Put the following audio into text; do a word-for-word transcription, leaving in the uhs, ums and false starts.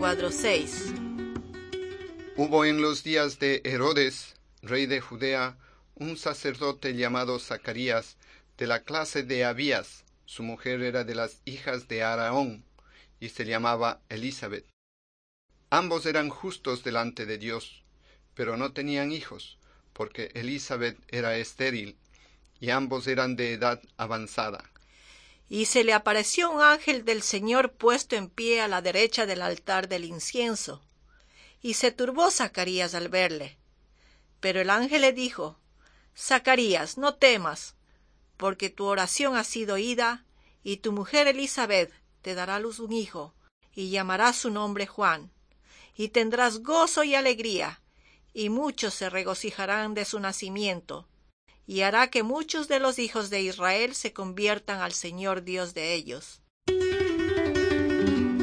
Cuadro seis. Hubo en los días de Herodes, rey de Judea, un sacerdote llamado Zacarías, de la clase de Abías. Su mujer era de las hijas de Aarón, y se llamaba Elisabet. Ambos eran justos delante de Dios, pero no tenían hijos, porque Elisabet era estéril, y ambos eran de edad avanzada. Y se le apareció un ángel del Señor puesto en pie a la derecha del altar del incienso. Y se turbó Zacarías al verle. Pero el ángel le dijo: Zacarías, no temas, porque tu oración ha sido oída, y tu mujer Elisabet te dará a luz un hijo, y llamarás su nombre Juan. Y tendrás gozo y alegría, y muchos se regocijarán de su nacimiento, y hará que muchos de los hijos de Israel se conviertan al Señor Dios de ellos.